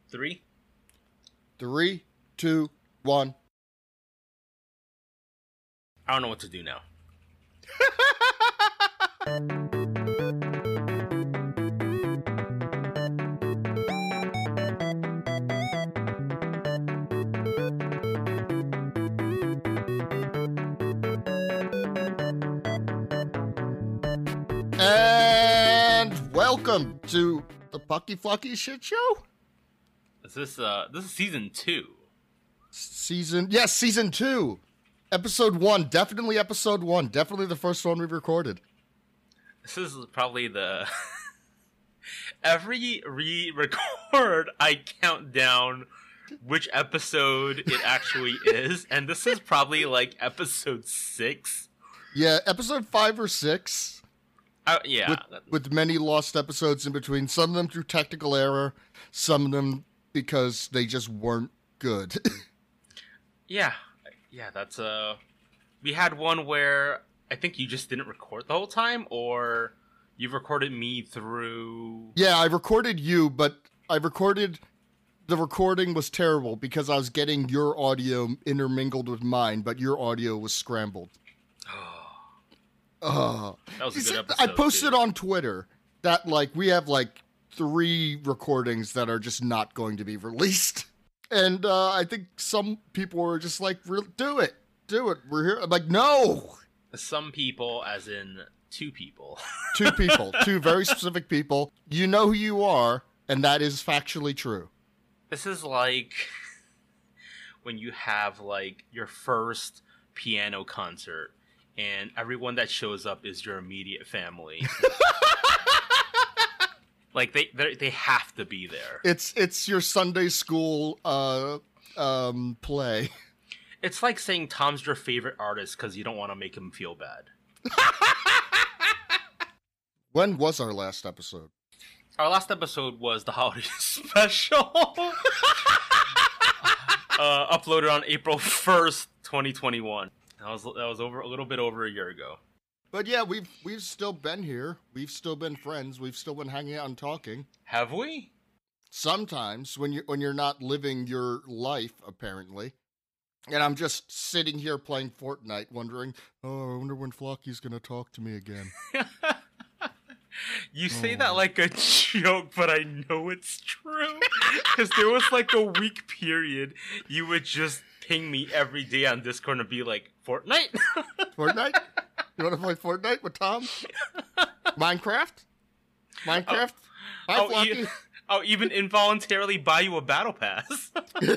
Three? 3, 2, 1. I don't know what to do now. And welcome to the Pucky Flucky Shit Show. This is season 2. Season 2. Episode 1. Definitely episode 1. Definitely the first one we've recorded. This is probably the... Every re-record, I count down which episode it actually is, and this is probably like episode 6. Yeah, episode 5 or 6. Yeah. With many lost episodes in between. Some of them through technical error. Some of them because they just weren't good. Yeah, that's we had one where I think you just didn't record the whole time, or you recorded me through... Yeah, I recorded you, but the recording was terrible because I was getting your audio intermingled with mine, but your audio was scrambled. That was a good episode. I posted on Twitter that we have 3 recordings that are just not going to be released. And I think some people were just like, do it. We're here. I'm like, no. Some people, as in 2 people. 2 people. 2 very specific people. You know who you are, and that is factually true. This is like when you have your first piano concert and everyone that shows up is your immediate family. They have to be there. It's your Sunday school play. It's like saying Tom's your favorite artist because you don't want to make him feel bad. When was our last episode? Our last episode was the holiday special. Uploaded on April 1st, 2021. That was over a little bit over a year ago. But yeah, we've still been here. We've still been friends. We've still been hanging out and talking. Have we? Sometimes when you're not living your life, apparently. And I'm just sitting here playing Fortnite, wondering, I wonder when Flocky's gonna talk to me again. You say that like a joke, but I know it's true. Because there was a week period you would just ping me every day on Discord and be like, Fortnite? Fortnite? You want to play Fortnite with Tom? Minecraft? Hi, Flocky. I'll even involuntarily buy you a battle pass.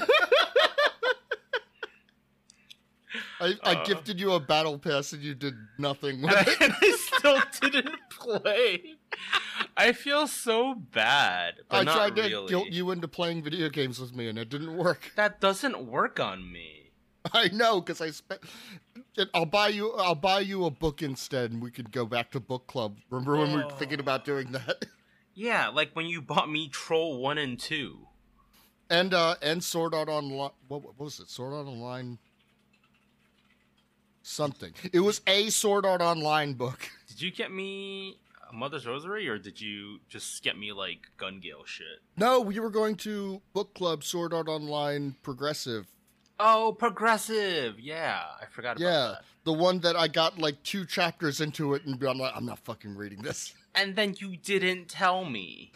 I gifted you a battle pass and you did nothing with it. And I still didn't play. I feel so bad, but I tried really. to guilt you into playing video games with me and it didn't work. That doesn't work on me. I know, because I'll buy you a book instead and we could go back to book club. Remember when we were thinking about doing that? Yeah, like when you bought me Troll 1 and 2. And Sword Art Online. What was it? Sword Art Online something. It was a Sword Art Online book. Did you get me a Mother's Rosary, or did you just get me Gun Gale shit? No, we were going to book club Sword Art Online Progressive. Oh, Progressive! Yeah, I forgot about that. Yeah, the one that I got 2 chapters into it and I'm like, I'm not fucking reading this. And then you didn't tell me.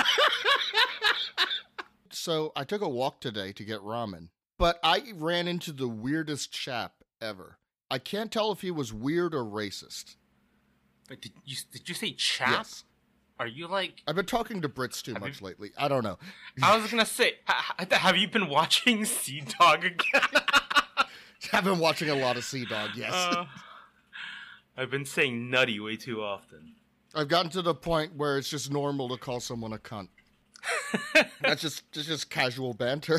So I took a walk today to get ramen, but I ran into the weirdest chap ever. I can't tell if he was weird or racist. Wait, did you say chap? Yes. Are you I've been talking to Brits too much lately. I don't know. I was gonna say, have you been watching Sea Dog again? I've been watching a lot of Sea Dog, yes. I've been saying nutty way too often. I've gotten to the point where it's just normal to call someone a cunt. That's just casual banter.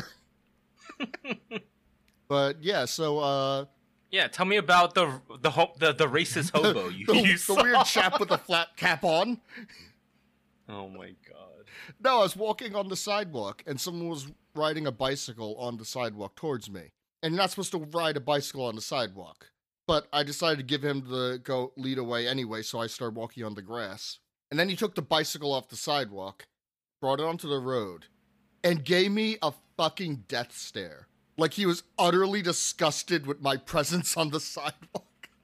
But yeah, so yeah, tell me about the racist hobo the weird chap with the flat cap on. Oh my god. No, I was walking on the sidewalk and someone was riding a bicycle on the sidewalk towards me. And you're not supposed to ride a bicycle on the sidewalk. But I decided to give him the lead away anyway, so I started walking on the grass. And then he took the bicycle off the sidewalk, brought it onto the road, and gave me a fucking death stare. Like he was utterly disgusted with my presence on the sidewalk.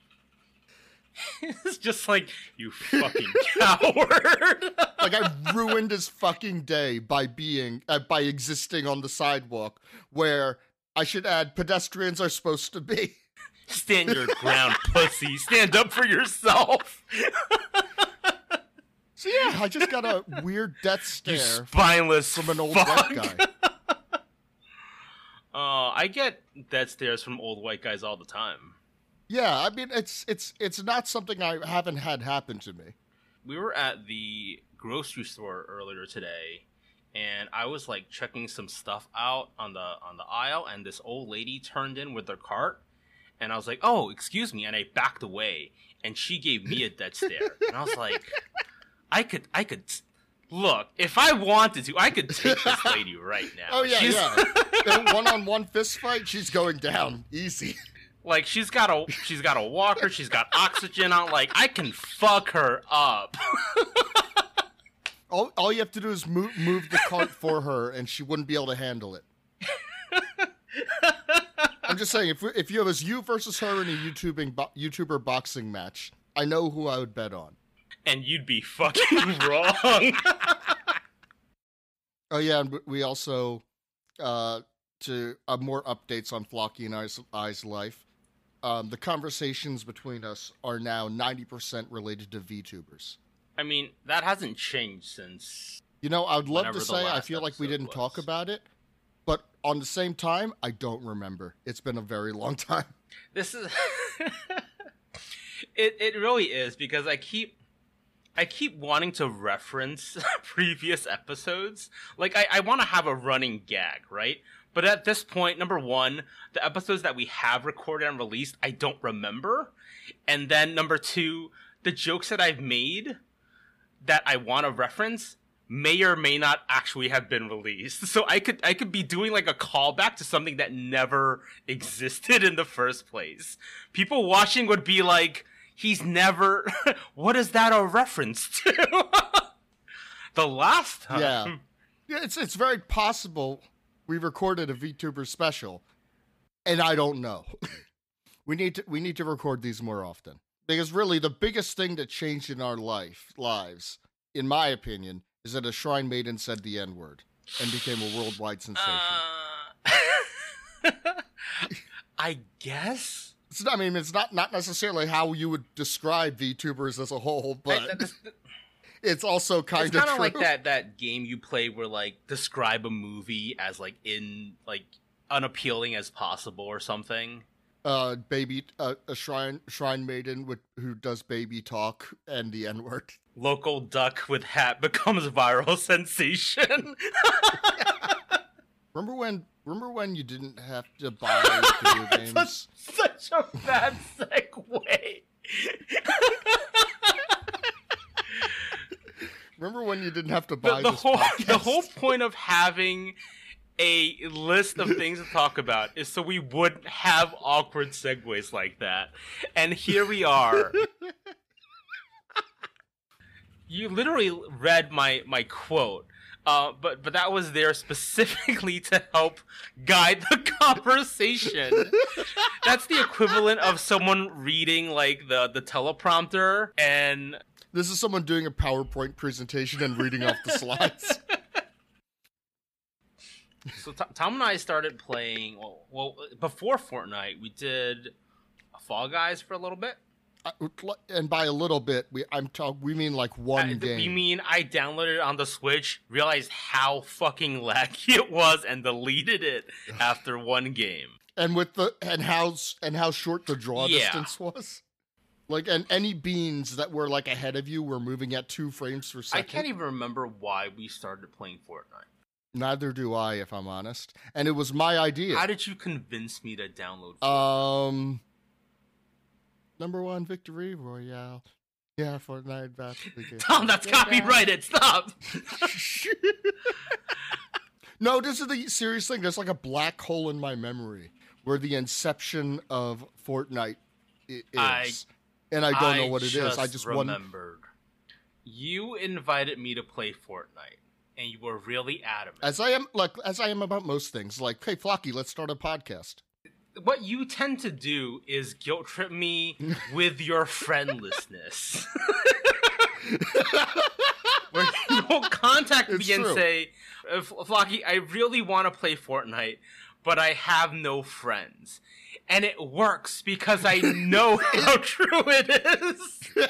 It's just like, you fucking coward. Like I ruined his fucking day by existing on the sidewalk where, I should add, pedestrians are supposed to be. Stand your ground, pussy. Stand up for yourself. So yeah, I just got a weird death You stare spineless from an old fuck. white guy. I get death stares from old white guys all the time. Yeah, I mean it's not something I haven't had happen to me. We were at the grocery store earlier today, and I was like checking some stuff out on the aisle, and this old lady turned in with her cart, and I was like, "Oh, excuse me," and I backed away, and she gave me a death stare, and I was like, I could look, if I wanted to, I could take this lady right now. Oh yeah, yeah. In a one-on-one fist fight, she's going down easy. Like she's got a walker, she's got oxygen on. Like I can fuck her up. All you have to do is move the cart for her, and she wouldn't be able to handle it. I'm just saying, if you was you versus her in a YouTuber boxing match, I know who I would bet on. And you'd be fucking wrong. Oh yeah, and we also to more updates on Flocky and I's life. The conversations between us are now 90% related to VTubers. I mean, that hasn't changed since... You know, I would love to say I feel like we didn't talk about it, but on the same time, I don't remember. It's been a very long time. This is... It really is, because I keep wanting to reference previous episodes. Like, I want to have a running gag, right? But at this point, number one, the episodes that we have recorded and released, I don't remember. And then number two, the jokes that I've made that I want to reference may or may not actually have been released. So I could be doing like a callback to something that never existed in the first place. People watching would be like, he's never... What is that a reference to? The last time... Yeah, it's very possible... We recorded a VTuber special, and I don't know. we need to record these more often, because really the biggest thing that changed in our lives, in my opinion, is that a Shrine Maiden said the N-word and became a worldwide sensation. I guess. It's not necessarily how you would describe VTubers as a whole, but. It's also kind of true. It's kind of like that game you play where, like, describe a movie as, like, unappealing as possible or something. A shrine maiden who does baby talk and the N-word. Local duck with hat becomes viral sensation. Remember when you didn't have to buy video games? That's such a bad segue. Remember when you didn't have to buy this podcast? The whole point of having a list of things to talk about is so we wouldn't have awkward segues like that. And here we are. You literally read my quote. But that was there specifically to help guide the conversation. That's the equivalent of someone reading like the teleprompter and... This is someone doing a PowerPoint presentation and reading off the slides. So Tom and I started playing, well, before Fortnite, we did Fall Guys for a little bit. And by a little bit, we mean like one game. We mean I downloaded it on the Switch, realized how fucking laggy it was, and deleted it after one game. And how short the draw distance was. Like, and any beans that were, like, ahead of you were moving at 2 frames per second. I can't even remember why we started playing Fortnite. Neither do I, if I'm honest. And it was my idea. How did you convince me to download Fortnite? Number 1 victory royale. Yeah, Fortnite battle begin. Tom, that's copyrighted. Stop! No, this is the serious thing. There's, like, a black hole in my memory where the inception of Fortnite is. And I don't know what it is. I just remembered. You invited me to play Fortnite. and you were really adamant. As I am about most things. Like, hey, Flocky, let's start a podcast. What you tend to do is guilt trip me with your friendlessness. Where you will contact me and say, Flocky, I really want to play Fortnite, but I have no friends. And it works because I know how true it is.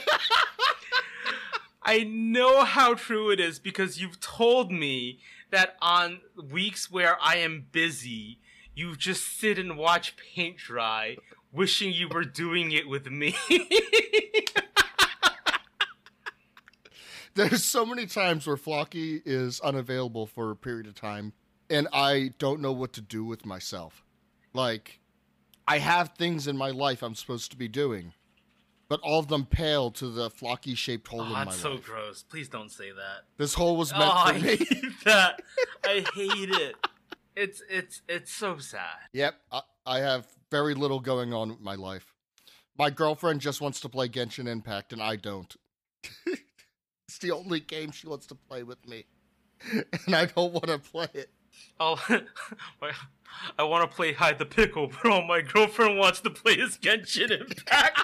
I know how true it is because you've told me that on weeks where I am busy, you just sit and watch paint dry, wishing you were doing it with me. There's so many times where Flocky is unavailable for a period of time, and I don't know what to do with myself. Like, I have things in my life I'm supposed to be doing, but all of them pale to the Flocky-shaped hole in my life. That's so gross. Please don't say that. This hole was meant for I me. hate that. I hate it. It's so sad. Yep, I have very little going on with my life. My girlfriend just wants to play Genshin Impact, and I don't. It's the only game she wants to play with me, and I don't want to play it. I want to play Hide the Pickle, but all my girlfriend wants to play is Genshin Impact.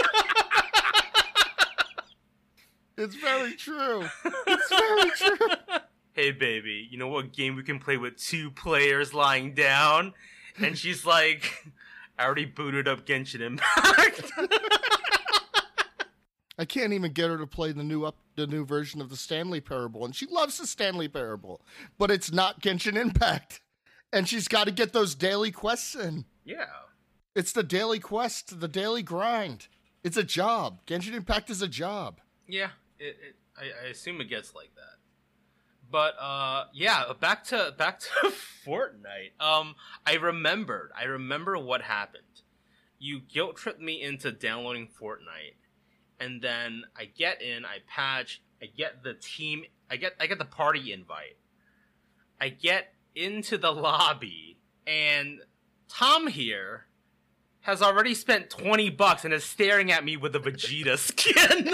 It's very true. It's very true. Hey, baby, you know what game we can play with 2 players lying down? And she's like, I already booted up Genshin Impact. I can't even get her to play the new version of the Stanley Parable, and she loves the Stanley Parable, but it's not Genshin Impact, and she's got to get those daily quests in. Yeah. It's the daily quest, the daily grind. It's a job. Genshin Impact is a job. Yeah, I assume it gets like that. But yeah, back to Fortnite. I remember what happened. You guilt tripped me into downloading Fortnite. And then I get in, I patch, I get the team, I get the party invite. I get into the lobby, and Tom here has already spent $20 and is staring at me with a Vegeta skin.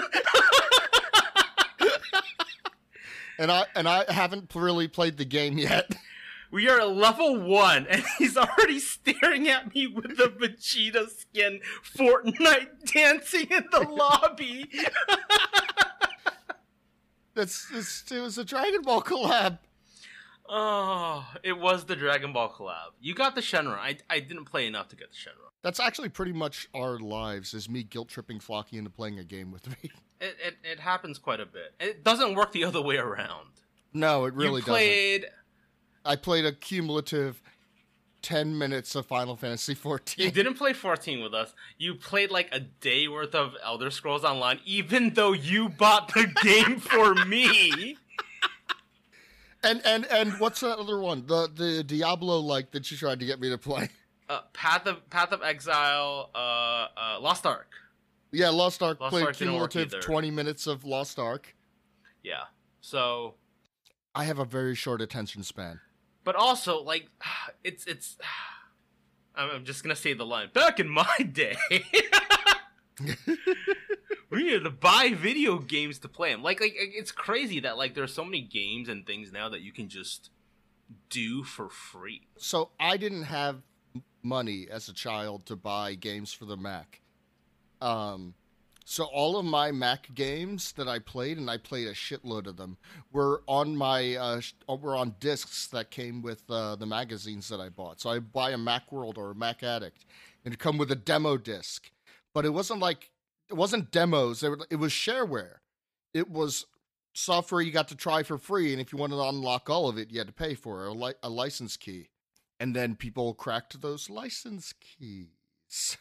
And I haven't really played the game yet. We are at level 1, and he's already staring at me with the Vegeta skin, Fortnite dancing in the lobby. It was a Dragon Ball collab. Oh, it was the Dragon Ball collab. You got the Shenron. I didn't play enough to get the Shenron. That's actually pretty much our lives, is me guilt-tripping Flocky into playing a game with me. It happens quite a bit. It doesn't work the other way around. No, it really doesn't. I played a cumulative 10 minutes of Final Fantasy XIV. You didn't play 14 with us. You played like a day worth of Elder Scrolls Online, even though you bought the game for me. And what's that other one? The Diablo-like that you tried to get me to play? Path of Exile, Lost Ark. Yeah, Lost Ark. Lost Played Ark didn't work cumulative either. 20 minutes of Lost Ark. Yeah. So I have a very short attention span. But also, like, it's. I'm just gonna say the line. Back in my day, we needed to buy video games to play them. Like it's crazy that like there's so many games and things now that you can just do for free. So I didn't have money as a child to buy games for the Mac. So all of my Mac games that I played, and I played a shitload of them, were on my were on discs that came with the magazines that I bought. So I buy a Macworld or a Mac Addict, and it'd come with a demo disc. But it wasn't demos. It was shareware. It was software you got to try for free, and if you wanted to unlock all of it, you had to pay for a license key. And then people cracked those license keys.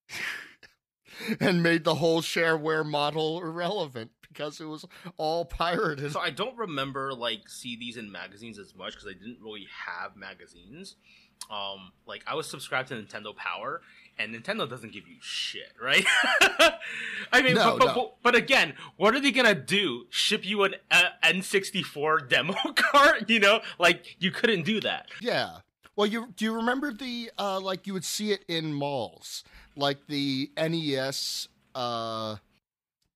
And made the whole shareware model irrelevant because it was all pirated. So I don't remember like CDs and magazines as much because I didn't really have magazines. Like I was subscribed to Nintendo Power, and Nintendo doesn't give you shit, right? I mean, but again, what are they gonna do? Ship you an N64 demo card? You know, like you couldn't do that. Yeah. Well, do you remember the like you would see it in malls, like the NES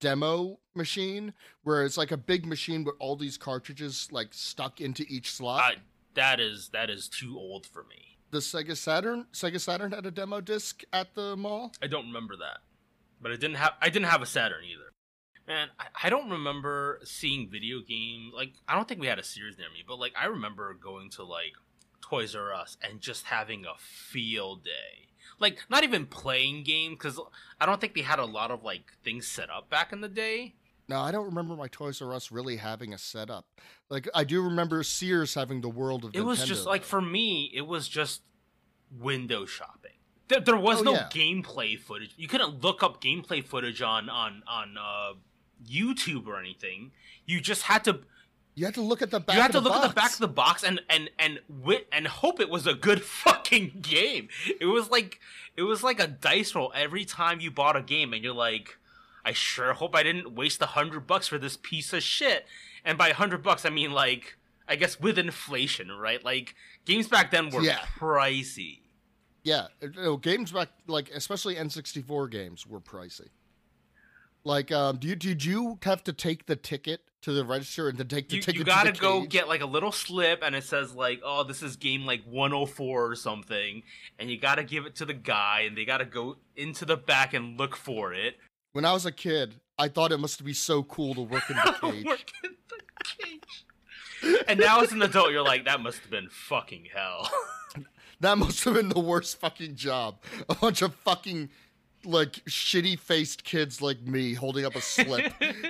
demo machine where it's like a big machine with all these cartridges like stuck into each slot? That is too old for me. The Sega Saturn had a demo disc at the mall? I don't remember that. But I didn't have a Saturn either. Man, I don't remember seeing video games. Like, I don't think we had a Sears near me, but like I remember going to like Toys R Us and just having a field day. Like, not even playing games, because I don't think they had a lot of like things set up back in the day. No, I don't remember my Toys R Us really having a setup. Like, I do remember Sears having the World of Nintendo. It was just like, for me, it was just window shopping. There was no gameplay footage. You couldn't look up gameplay footage on YouTube or anything. You just had to. You had to look at the back. You had to look at the back of the box and hope it was a good fucking game. It was like a dice roll every time you bought a game, and you're like, I sure hope I didn't waste $100 for this piece of shit. And by $100, I mean like, I guess with inflation, right? Like, games back then were pricey. Yeah, games back, like, especially N64 games were pricey. Like, did you have to take the ticket to the register and then take the ticket? You gotta to the go cage? get like a little slip, and it says like, "Oh, this is game like 104 or something," and you gotta give it to the guy, and they gotta go into the back and look for it. When I was a kid, I thought it must be so cool to work in the cage. Work in the cage. And now as an adult, you're like, that must have been fucking hell. That must have been the worst fucking job. A bunch of fucking, like, shitty-faced kids like me holding up a slip.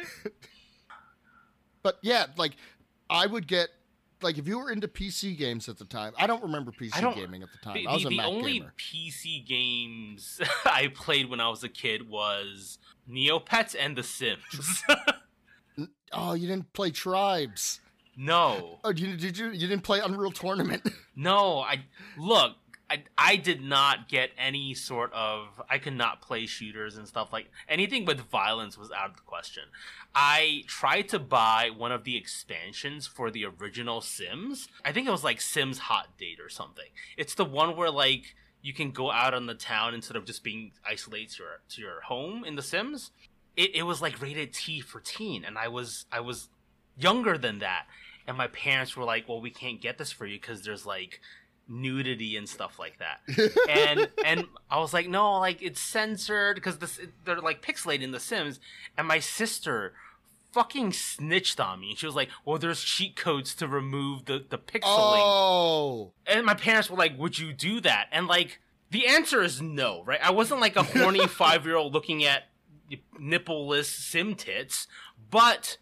But yeah, like, I would get, like, if you were into PC games at the time, I don't remember PC gaming at the time. I was a Mac gamer. The only PC games I played when I was a kid was Neopets and The Sims. Oh, you didn't play Tribes? No. Oh, you didn't play Unreal Tournament? No, I did not get any sort of. I could not play shooters and stuff like anything with violence was out of the question. I tried to buy one of the expansions for the original Sims. I think it was like Sims Hot Date or something. It's the one where like you can go out on the town instead of just being isolated to your home in The Sims. It was like rated T for teen, and I was younger than that, and my parents were like, "Well, we can't get this for you because there's like nudity and stuff like that." and I was like, "No, like it's censored because they're like pixelated in The Sims." And my sister fucking snitched on me, and she was like, "Well, there's cheat codes to remove the pixeling." Oh. And my parents were like, "Would you do that?" And like the answer is no, right? I wasn't like a horny 5-year-old looking at nippleless sim tits, but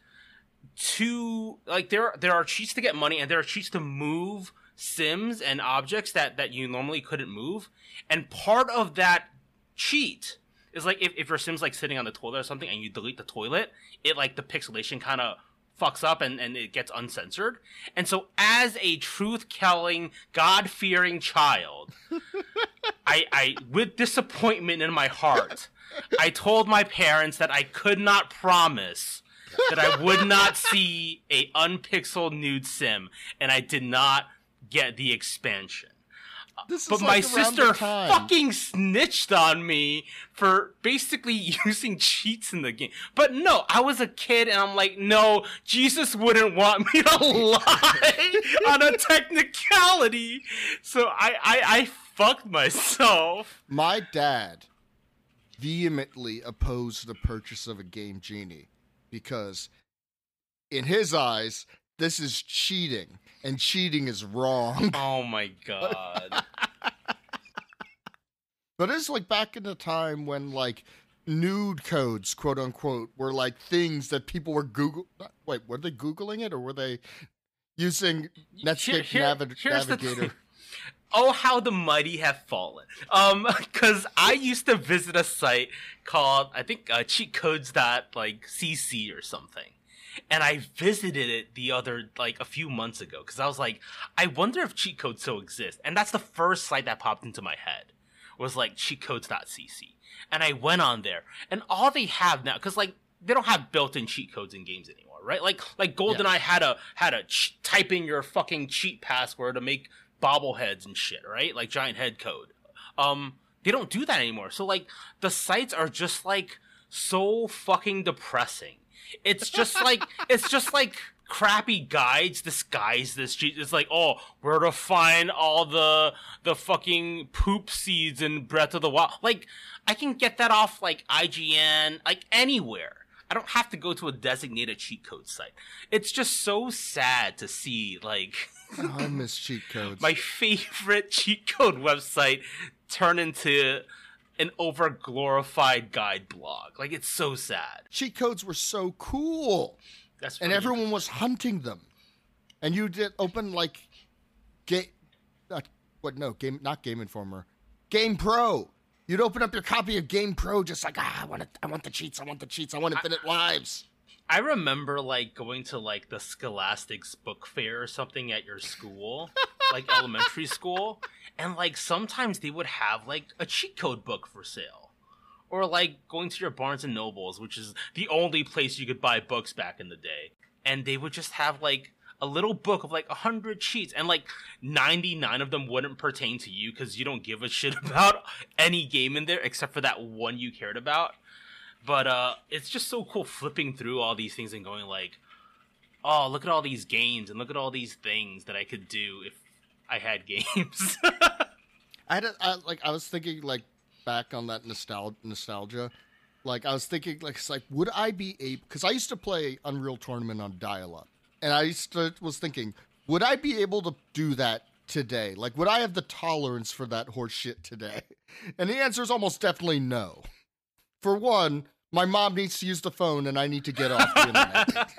there are cheats to get money, and there are cheats to move Sims and objects that you normally couldn't move. And part of that cheat is like if your Sim's like sitting on the toilet or something and you delete the toilet, it like the pixelation kind of fucks up and it gets uncensored. And so as a truth-telling, God-fearing child, I with disappointment in my heart, I told my parents that I could not promise that I would not see a unpixeled nude Sim, and I did not get the expansion. But my sister fucking snitched on me for basically using cheats in the game. But no, I was a kid, and I'm like, no, Jesus wouldn't want me to lie on a technicality. So I fucked myself. My dad vehemently opposed the purchase of a Game Genie because, in his eyes, this is cheating, and cheating is wrong. Oh my god. But it's like back in the time when like nude codes, quote unquote, were like things that people were Wait, were they Googling it or were they using Netscape Navigator? Oh, how the mighty have fallen. Because I used to visit a site called, I think, cheatcodes.cc or something. And I visited it a few months ago, because I was like, I wonder if cheat codes still exist. And that's the first site that popped into my head, was like cheatcodes.cc. And I went on there, and all they have now, because like, they don't have built-in cheat codes in games anymore, right? Like GoldenEye had a type in your fucking cheat password to make bobbleheads and shit, right? Like giant head code. They don't do that anymore. So like, the sites are just like so fucking depressing. It's just like crappy guides disguised as cheats. It's like, oh, where to find all the fucking poop seeds in Breath of the Wild. Like, I can get that off like IGN, like anywhere. I don't have to go to a designated cheat code site. It's just so sad to see, like, Oh, I miss cheat codes. my favorite cheat code website turn into an over-glorified guide blog. Like, it's so sad. Cheat codes were so cool. That's And pretty everyone was hunting them. And you did open like not Game Informer. Game Pro. You'd open up your copy of Game Pro just like, I want the cheats, I want infinite lives. I remember like going to like the Scholastics book fair or something at your school, like elementary school, and like sometimes they would have like a cheat code book for sale. Or like going to your Barnes and Nobles, which is the only place you could buy books back in the day. And they would just have like a little book of like 100 cheats, and like 99 of them wouldn't pertain to you because you don't give a shit about any game in there except for that one you cared about. But it's just so cool flipping through all these things and going like, oh, look at all these games and look at all these things that I could do if I had games. I was thinking like back on that nostalgia. Like I was thinking like, it's like, would I be able, because I used to play Unreal Tournament on dial-up. And I was thinking, would I be able to do that today? Like, would I have the tolerance for that horse shit today? And the answer is almost definitely no. For one, my mom needs to use the phone and I need to get off the internet.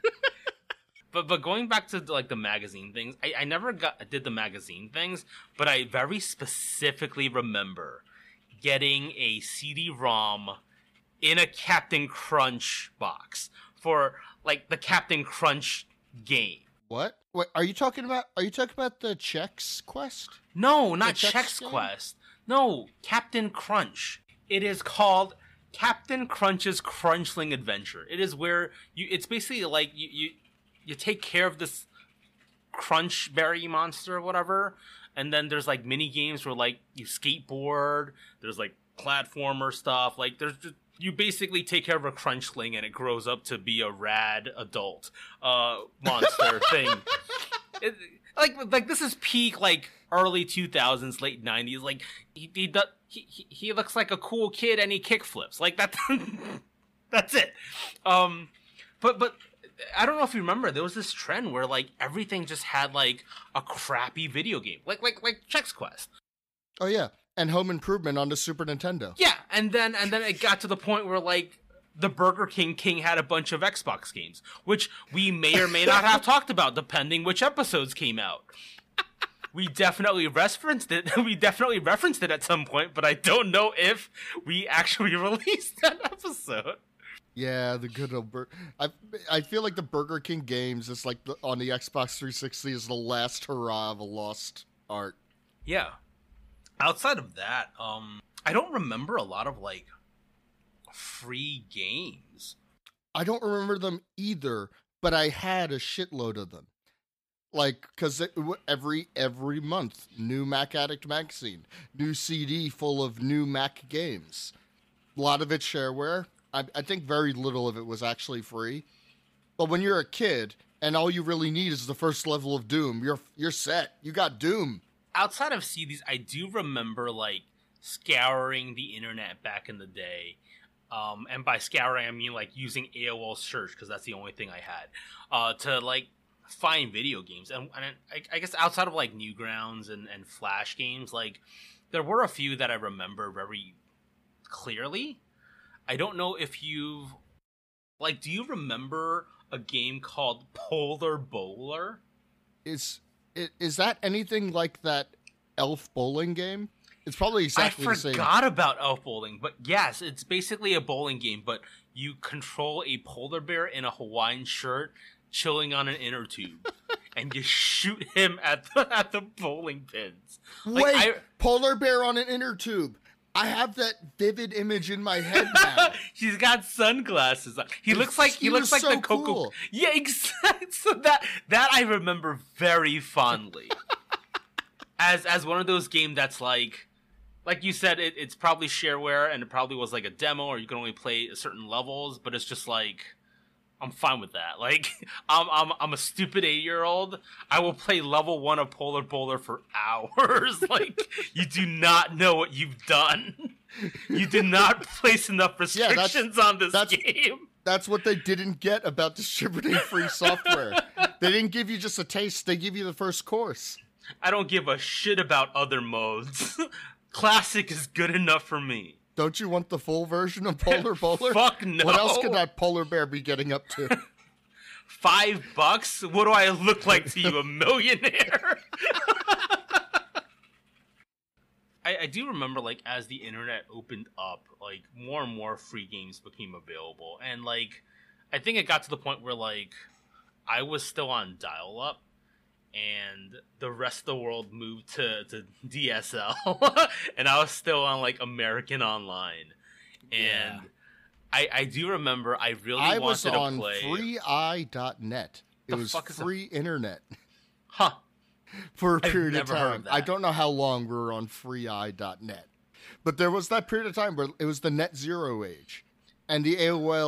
But going back to like the magazine things, I never did the magazine things, but I very specifically remember getting a CD-ROM in a Captain Crunch box for like the Captain Crunch game. What? Wait, are you talking about the Chex Quest? No, not The Chex game? Quest. No, Captain Crunch. It is called Captain Crunch's Crunchling Adventure. It is where it's basically like you take care of this crunch berry monster or whatever, and then there's like mini games where like you skateboard, there's like platformer stuff, like there's just, you basically take care of a crunchling and it grows up to be a rad adult monster thing. Like this is peak like early 2000s, late 90s. Like he looks like a cool kid and he kickflips. Like that. That's it. But I don't know if you remember, there was this trend where like everything just had like a crappy video game, like Chex Quest. Oh yeah, and Home Improvement on the Super Nintendo. Yeah, and then it got to the point where like the Burger King had a bunch of Xbox games, which we may or may not have talked about depending which episodes came out. We definitely referenced it. We definitely referenced it at some point, but I don't know if we actually released that episode. Yeah, the good old I feel like the Burger King games is like on the Xbox 360 is the last hurrah of a lost art. Yeah. Outside of that, I don't remember a lot of like free games. I don't remember them either, but I had a shitload of them. Like, because every month, new Mac Addict magazine, new CD full of new Mac games. A lot of it shareware. I think very little of it was actually free. But when you're a kid and all you really need is the first level of Doom, you're set. You got Doom. Outside of CDs, I do remember like scouring the internet back in the day. And by scouring, I mean like using AOL search because that's the only thing I had to like find video games. And I guess outside of like Newgrounds and Flash games, like there were a few that I remember very clearly. I don't know if you've like, do you remember a game called Polar Bowler? Is that anything like that Elf bowling game? It's probably exactly the same. I forgot about Elf Bowling, but yes, it's basically a bowling game, but you control a polar bear in a Hawaiian shirt chilling on an inner tube, and you shoot him at the bowling pins. Wait, polar bear on an inner tube. I have that vivid image in my head now. He's got sunglasses on. He looks like so the Coco. cool. Yeah, exactly. So that I remember very fondly. as one of those games that's like like you said, it's probably shareware, and it probably was like a demo, or you can only play certain levels. But it's just like, I'm fine with that. Like, I'm a stupid 8-year-old. I will play level 1 of Polar Bowler for hours. Like, you do not know what you've done. You did not place enough restrictions on this game. That's what they didn't get about distributing free software. They didn't give you just a taste. They give you the first course. I don't give a shit about other modes. Classic is good enough for me. Don't you want the full version of Polar Bowler? Fuck no. What else could that polar bear be getting up to? $5? What do I look like to you, a millionaire? I do remember, like, as the internet opened up, like, more and more free games became available. And, like, I think it got to the point where, like, I was still on dial-up, and the rest of the world moved to DSL, and I was still on, like, American Online. And I do remember I really wanted to play... I was on freei.net. It was free internet. Huh. For a period of never heard time. of that. I don't know how long we were on freei.net. But there was that period of time where it was the Net Zero age. And the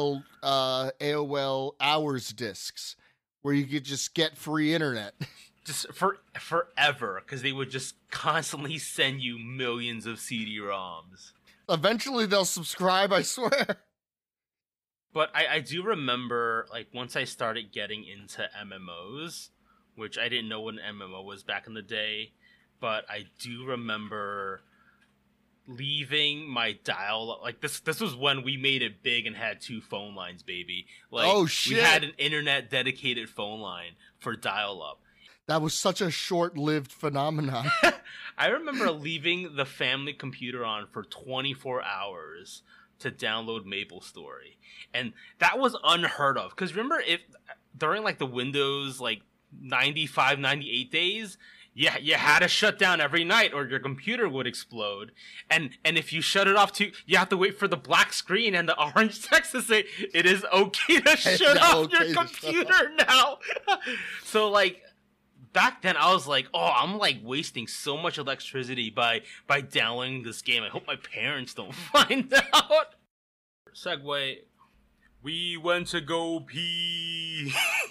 AOL Hours discs, where you could just get free internet. Just forever, because they would just constantly send you millions of CD-ROMs. Eventually they'll subscribe, I swear. But I do remember, like, once I started getting into MMOs, which I didn't know what an MMO was back in the day, but I do remember leaving my dial. Like, this was when we made it big and had 2 phone lines, baby. Like, oh, shit. We had an internet-dedicated phone line for dial-up. That was such a short-lived phenomenon. I remember leaving the family computer on for 24 hours to download MapleStory. And that was unheard of. Because remember, if during, like, the Windows, like, 95, 98 days, you had to shut down every night or your computer would explode. And if you shut it off too, you have to wait for the black screen and the orange text to say, it is okay to shut off your computer now. So, like, back then I was like, oh, I'm, like, wasting so much electricity by downloading this game. I hope my parents don't find out. Segue. We went to go pee.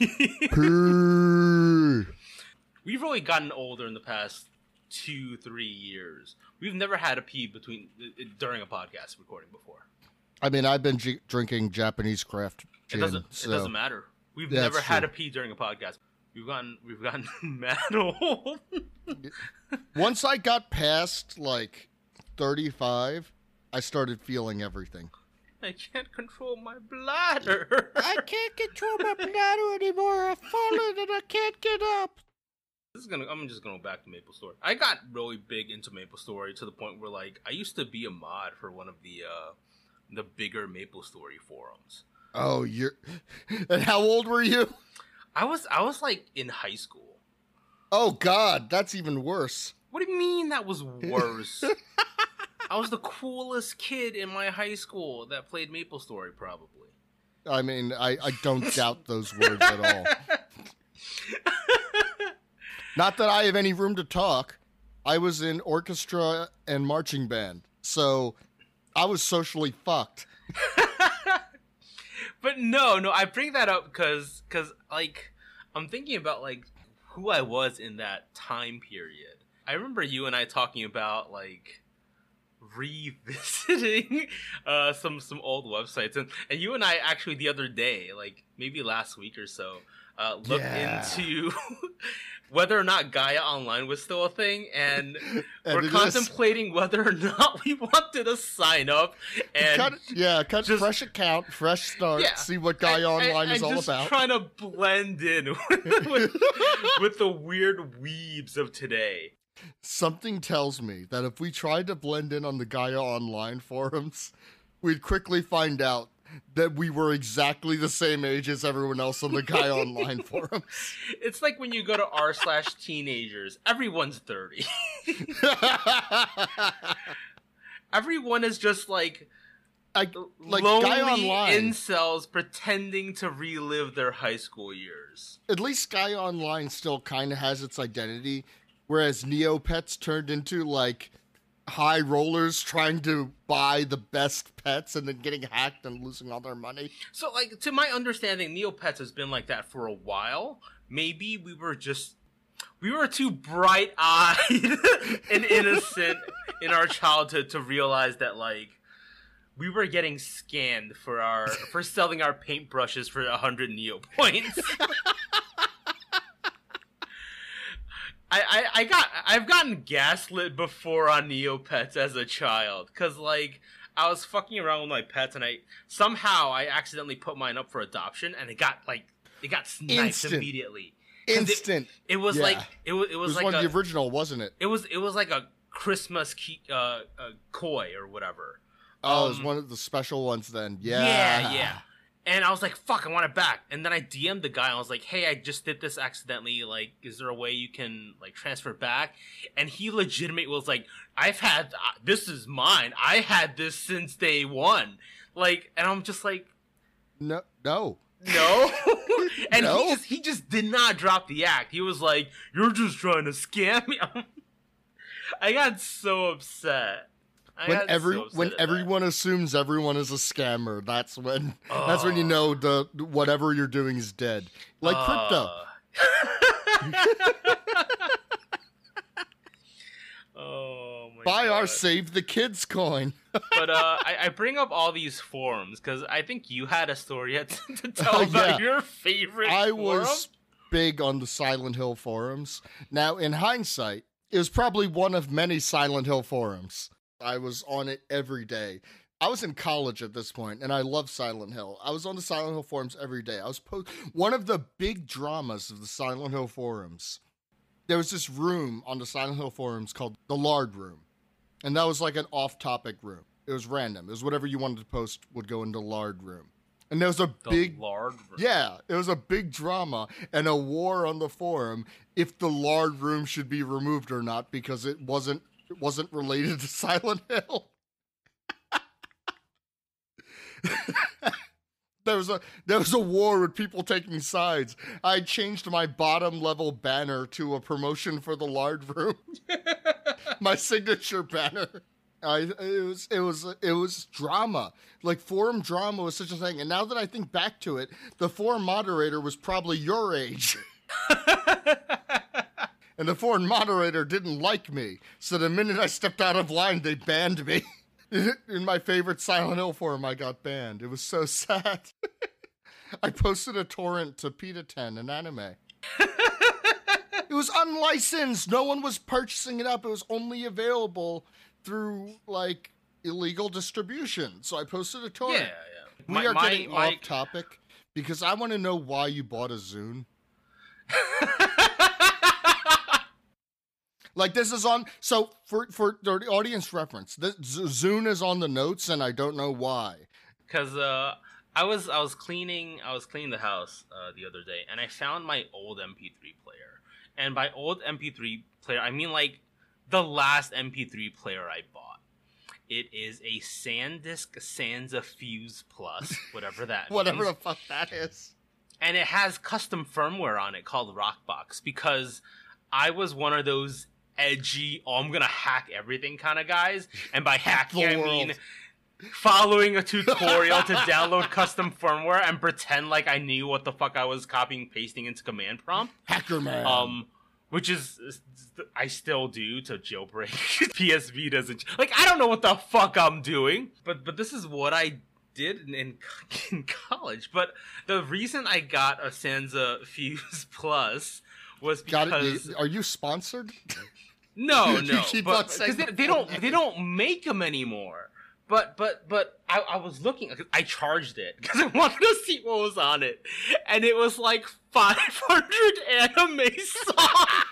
We've really gotten older in the past 2-3 years. We've never had a pee during a podcast recording before. I mean, I've been drinking Japanese craft gin. It doesn't matter. We've never had a pee during a podcast. We've gotten mad old. Once I got past, like, 35, I started feeling everything. I can't control my bladder. I can't control my bladder anymore. I've fallen and I can't get up. I'm just gonna go back to MapleStory. I got really big into MapleStory to the point where, like, I used to be a mod for one of the bigger MapleStory forums. Oh, and how old were you? I was like in high school. Oh God, that's even worse. What do you mean that was worse? I was the coolest kid in my high school that played MapleStory, probably. I mean, I don't doubt those words at all. Not that I have any room to talk. I was in orchestra and marching band, so I was socially fucked. But no, I bring that up because like, I'm thinking about, like, who I was in that time period. I remember you and I talking about, like, revisiting some old websites, and you and I actually the other day, like maybe last week or so, looked into whether or not Gaia Online was still a thing, and we're contemplating whether or not we wanted to sign up and cut fresh account, fresh start, see what Gaia Online is all about. Trying to blend in with the weird weebs of today. Something tells me that if we tried to blend in on the Gaia Online forums, we'd quickly find out that we were exactly the same age as everyone else on the Gaia Online forums. It's like when you go to r/teenagers, everyone's 30. Everyone is just like lonely Gaia Online incels pretending to relive their high school years. At least Gaia Online still kind of has its identity, whereas Neopets turned into, like, high rollers trying to buy the best pets and then getting hacked and losing all their money. So, like, to my understanding, Neopets has been like that for a while. Maybe we were too bright-eyed and innocent in our childhood to realize that, like, we were getting scanned for selling our paintbrushes for 100 Neo points. I've gotten gaslit before on Neopets as a child, cause like I was fucking around with my pets and I accidentally put mine up for adoption and it got sniped immediately. Instant. It was like it was like one of the original, wasn't it? It was like a Christmas koi or whatever. Oh, it was one of the special ones then. Yeah. And I was like, fuck, I want it back. And then I DM'd the guy. I was like, hey, I just did this accidentally. Like, is there a way you can, like, transfer it back? And he legitimately was like, this is mine. I had this since day one. Like, and I'm just like... No. And no. he just did not drop the act. He was like, you're just trying to scam me. I got so upset. When everyone assumes everyone is a scammer, that's when you know whatever you're doing is dead. Like crypto. Oh my Buy God. our Save the Kids coin. But I bring up all these forums because I think you had a story to tell about your favorite forum. Was big on the Silent Hill forums. Now, in hindsight, it was probably one of many Silent Hill forums. I was on it every day. I was in college at this point, and I love Silent Hill. I was on the Silent Hill forums every day. One of the big dramas of the Silent Hill forums. There was this room on the Silent Hill forums called the Lard Room, and that was like an off-topic room. It was random. It was whatever you wanted to post would go into Lard Room. And there was a big Lard Room. Yeah, it was a big drama and a war on the forum if the Lard Room should be removed or not because it wasn't related to Silent Hill. There was a war with people taking sides. I changed my bottom level banner to a promotion for the Lard Room. My signature banner. It was drama. Like forum drama was such a thing. And now that I think back to it, the forum moderator was probably your age. And the foreign moderator didn't like me, so the minute I stepped out of line, they banned me. In my favorite Silent Hill forum, I got banned. It was so sad. I posted a torrent to PETA 10, an anime. It was unlicensed. No one was purchasing it up. It was only available through, like, illegal distribution. So I posted a torrent. Yeah. We are getting off topic because I want to know why you bought a Zune. Like, this is on... So, for the audience reference, this Zune is on the notes, and I don't know why. Because I was cleaning the house the other day, and I found my old MP3 player. And by old MP3 player, I mean, like, the last MP3 player I bought. It is a SanDisk Sansa Fuse Plus, whatever that means. Whatever the fuck that is. And it has custom firmware on it called Rockbox, because I was one of those edgy, I'm gonna hack everything kind of guys. And by hacking, I mean following a tutorial to download custom firmware and pretend like I knew what the fuck I was copying and pasting into command prompt. Hacker man. Which is, I still do to jailbreak PS Vitas. Like, I don't know what the fuck I'm doing. But this is what I did in college. But the reason I got a Sansa Fuse Plus was because... Are you sponsored? No. Because they don't make them anymore. But I was looking. I charged it because I wanted to see what was on it, and it was like 500 anime songs.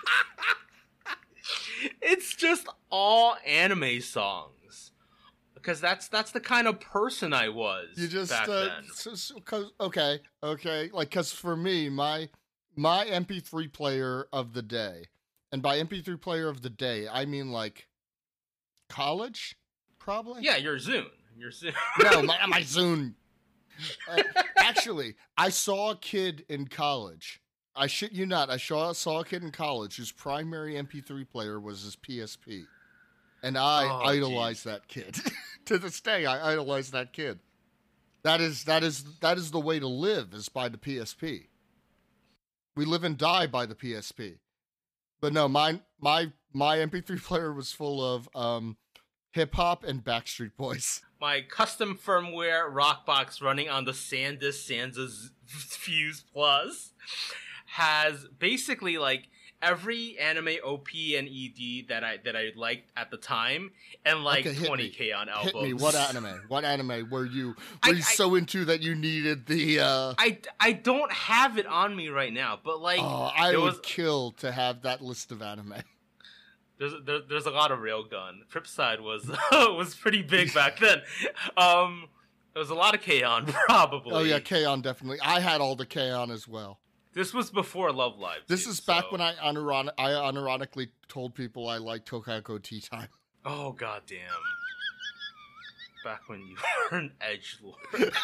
It's just all anime songs because that's the kind of person I was. You just back then. Okay. Like, because for me, my MP3 player of the day, and by MP3 player of the day, I mean like college. Probably. Yeah, your Zune. No, my Zune. Actually, I saw a kid in college. I shit you not. I saw a kid in college whose primary MP3 player was his PSP. and I Oh, idolize that kid. To this day, I idolize that kid. That is the way to live, is by the PSP. We live and die by the PSP. But no, my MP3 player was full of hip hop and Backstreet Boys. My custom firmware Rockbox running on the SanDisk Sansa Fuse Plus has basically like every anime OP and ED that I liked at the time, and like Okay, 20 K-On! albums. Hit me. What anime? What anime were you so into that you needed the? I don't have it on me right now, but like I would kill to have that list of anime. There's a lot of Railgun. Tripside was was pretty big back then. There was a lot of K-On! Probably. Oh yeah, K-On! Definitely. I had all the K-On! As well. This was before Love Live. This is back when I unironically told people I liked Tokako Tea Time. Oh goddamn! Back when you were an edgelord.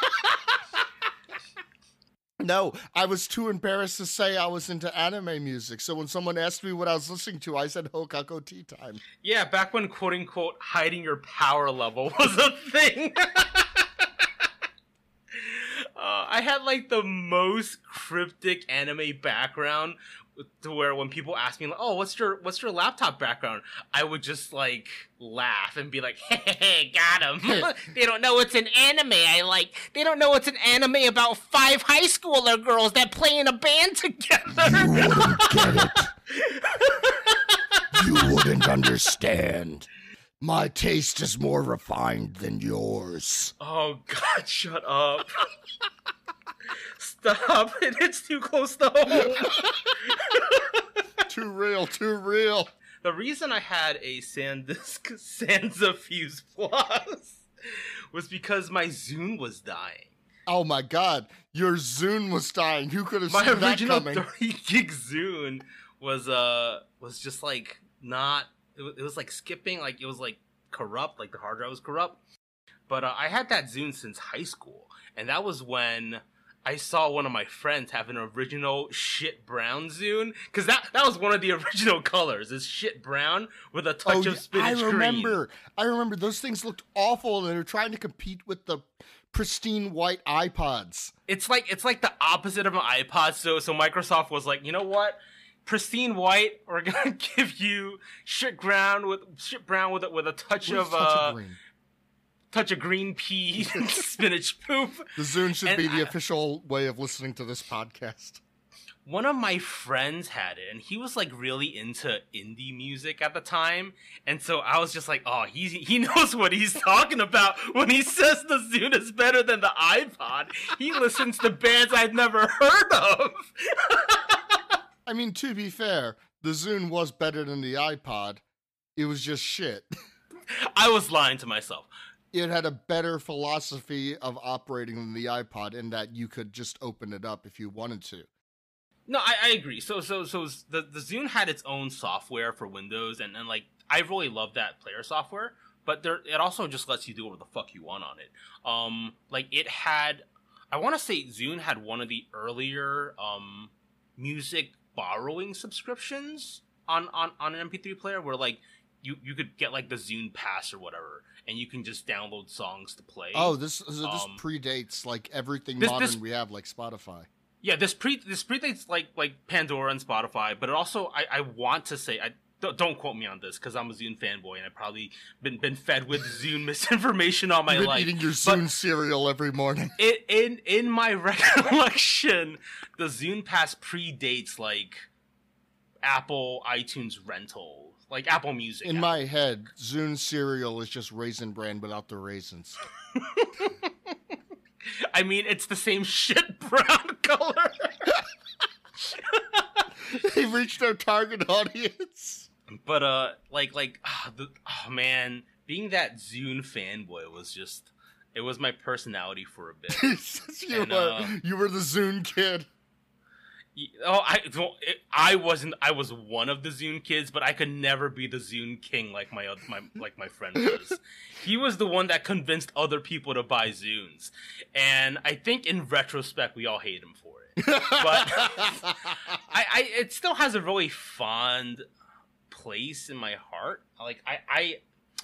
No, I was too embarrassed to say I was into anime music. So when someone asked me what I was listening to, I said Hokako Tea Time. Yeah, back when quote unquote hiding your power level was a thing. I had like the most cryptic anime background, to where when people ask me like, "Oh, what's your laptop background?" I would just like laugh and be like, "Hey, got him." They don't know it's an anime I like. They don't know it's an anime about 5 high schooler girls that play in a band together. You wouldn't get it. You wouldn't understand. My taste is more refined than yours. Oh God, shut up. Stop it, it's too close to home. Too real. The reason I had a SanDisk Sansa Fuse Plus was because my Zune was dying. Oh my God, your Zune was dying. Who could have My seen that original coming? 30 gig Zune was just like not. It was like skipping, like it was like corrupt, like the hard drive was corrupt. But I had that Zune since high school, and that was when I saw one of my friends have an original shit brown Zune, because that was one of the original colors, is shit brown with a touch of spinach green. I remember those things looked awful, and they were trying to compete with the pristine white iPods. It's like the opposite of an iPod. So Microsoft was like, you know what? Pristine white, we're gonna give you shit brown with a touch of green pea spinach poop. The Zune should be the official way of listening to this podcast. One of my friends had it, and he was like really into indie music at the time, and so I was just like, oh, he knows what he's talking about when he says the Zune is better than the iPod. He listens to bands I've never heard of. I mean, to be fair, the Zune was better than the iPod. It was just shit. I was lying to myself. It had a better philosophy of operating than the iPod in that you could just open it up if you wanted to. No, I agree. So the Zune had its own software for Windows, and like I really love that player software, but it also just lets you do whatever the fuck you want on it. Like it had, I want to say Zune had one of the earlier music borrowing subscriptions on an MP3 player, where like you could get like the Zune Pass or whatever, and you can just download songs to play. Oh, this predates like everything modern we have, like Spotify. Yeah, this predates like Pandora and Spotify, but it also I want to say, don't quote me on this because I'm a Zune fanboy and I've probably been fed with Zune misinformation all my You've been life. eating your Zune cereal every morning. In my recollection, the Zune Pass predates like Apple iTunes rental, like Apple Music. In my head, Zune cereal is just Raisin Bran without the raisins. I mean, it's the same shit brown color. They reached their target audience. But man, being that Zune fanboy was just, it was my personality for a bit. You were the Zune kid. I wasn't. I was one of the Zune kids, but I could never be the Zune king like my friend was. He was the one that convinced other people to buy Zunes, and I think in retrospect we all hate him for it. But it still has a really fond place in my heart. Like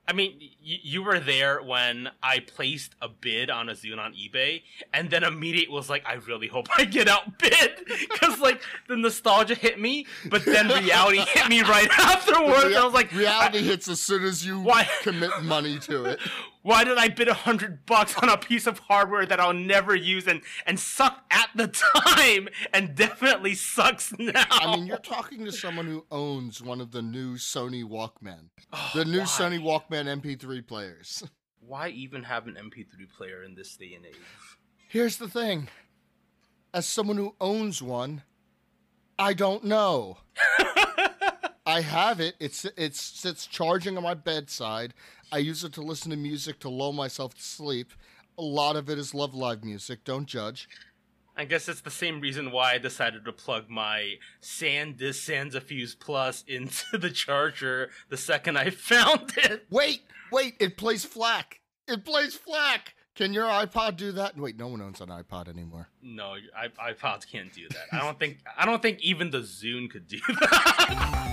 I mean, you were there when I placed a bid on a Zune on eBay, and then immediately was like, I really hope I get outbid, because like the nostalgia hit me, but then reality hit me right afterwards. I was like, reality hits as soon as you commit money to it. Why did I bid $100 on a piece of hardware that I'll never use and sucked at the time and definitely sucks now? I mean, you're talking to someone who owns one of the new Sony Walkman. The new Sony Walkman MP3 players. Why even have an MP3 player in this day and age? Here's the thing. As someone who owns one, I don't know. I have it. It sits charging on my bedside. I use it to listen to music to lull myself to sleep. A lot of it is Love Live music. Don't judge. I guess it's the same reason why I decided to plug my SanDisk Sansafuse Plus into the charger the second I found it. Wait! It plays FLAC. It plays FLAC. Can your iPod do that? Wait, no one owns an iPod anymore. No, iPods can't do that. I don't think even the Zune could do that.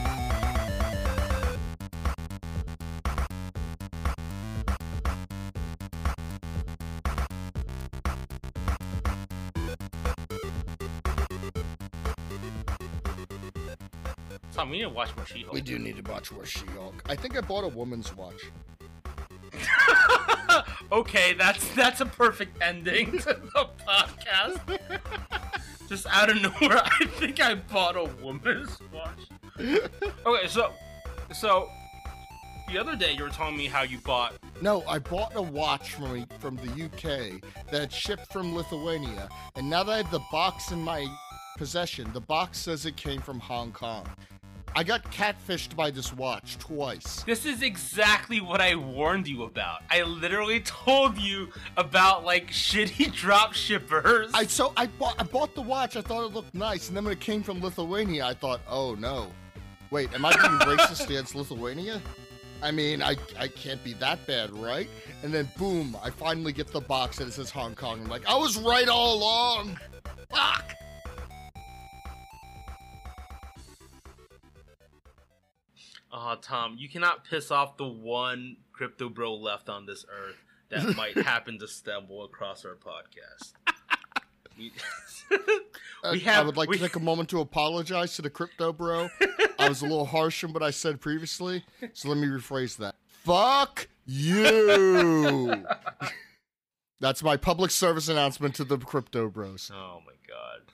Tom, we need to watch more She-Hulk. We do need to watch more She-Hulk. I think I bought a woman's watch. Okay, that's a perfect ending to the podcast. Just out of nowhere, I think I bought a woman's watch. Okay, so the other day you were telling me how you bought... No, I bought a watch from the UK that shipped from Lithuania, and now that I have the box in my possession, the box says it came from Hong Kong. I got catfished by this watch twice. This is exactly what I warned you about. I literally told you about, like, shitty drop shippers. I bought the watch, I thought it looked nice, and then when it came from Lithuania, I thought, oh no. Wait, am I being racist against Lithuania? I mean, I can't be that bad, right? And then boom, I finally get the box and it says Hong Kong. I'm like, I was right all along! Fuck! Tom, you cannot piss off the one crypto bro left on this earth that might happen to stumble across our podcast. I would like to take a moment to apologize to the crypto bro. I was a little harsh in what I said previously, so let me rephrase that. Fuck you! That's my public service announcement to the crypto bros. Oh my god.